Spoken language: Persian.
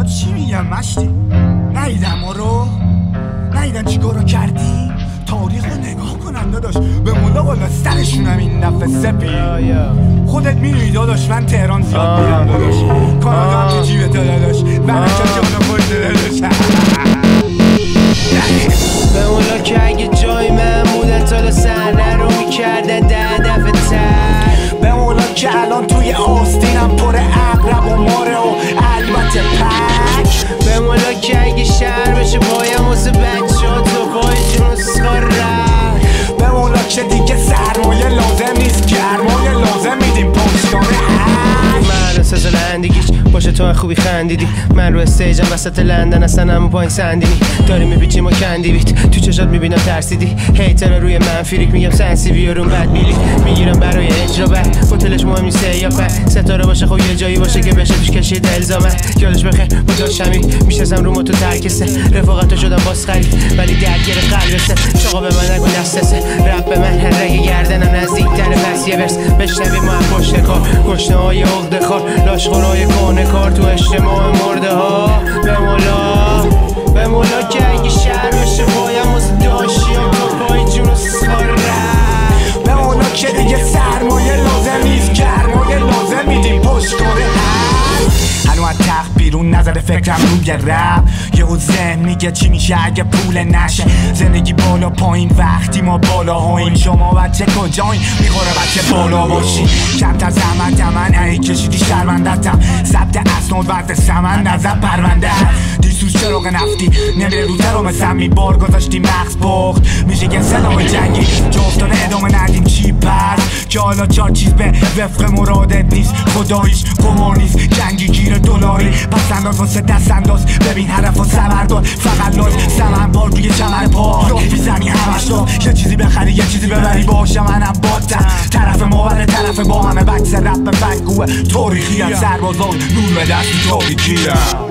اینا چی میگن مشتی؟ نیدم ما رو نیدن چی کارو کردی؟ تاریخ رو نگاه کنن داداش، به مولا بالا سرشونم این دفعه سپی. خودت میدونی داداش من تهران زیاد میرم داداش، کانادا هم تو جیبت داداش، برکت جانا خود داداش. به مولا که اگه جای من بودن تا صحنه رو میکردن 10 دفعه تر. به مولا که الان توی آستینم پر عقرب و ماره و البته پک. به مولا که اگه شهر بشه پایم واسه بچه ها تو پای جون سکار رفت. به مولا که دیگه سرمایه لازم نیست، گرمایه لازم میدیم پشتانه هک. من اساس لندگیش باشه تو خوبی خندیدی، من رو استیجم وسط لندن اصلا همون پایین سندینی داری میپیچیم و کندی بیت تو چشات میبینم ترسیدی. هیتر روی من فریک میگم سنسی بیارون بد بیلی میگیرم برای اجرا بعد هتلش مهم نیست یا پد ستاره باشه خب یه جایی باشه که بشه توش کشید الزامت. یادش بخیر با داشمی میشستم رو موتو ترکسه رفاقتو شدم باز خرید ولی درگیر قلبسه. چاقا به من نگو دستسه رب به من رگ گردنم نزدیکتر پس یه برس بشنوی ما هم پشت کار گشنه های عقده خار لاشخورای کهنه کار تو اجتماع مرده ها. به مولا که اگه شهر بشه پایم واسه داشتیم تو پای جون سکار رفت. به مولا که دیگه سرمایه لازم نیست، گرمایه لازم میدیم پشتانه هک. هنو از تخت بیرون نظر فکرم روی رب یهو ذهن میگه چی میشه اگه پول نشه. زندگی بالا پایین وقتی ما بالا هاییم، شما بچه کجایین میخوره بچه بالا باشین. کمتر زحمت من ای کشیدی شرمندتم ضبط اسناد وقت سمن نظر پرونده دیسوز چراغ نفتی نمیره رو درام سمی بار گذاشتی مغز بخت میشه که سلام جنگی جفتانه ادامه ندیم چی پس که حالا 4 چیز به وفق مرادت نیست. خداییش قمار نیست جنگی گیر دلاری پس انداز واسه دست انداز ببین حرف و سبردار فقط لایف سمن بار روی چمر پا راه بیزنی همش دار یه چیزی بخری یه چیزی ببری باشه منم باتم طرف مابره طرف با همه بکس رپ بگوه تاریخی هم سربازان نور به دستی تاریکی هم.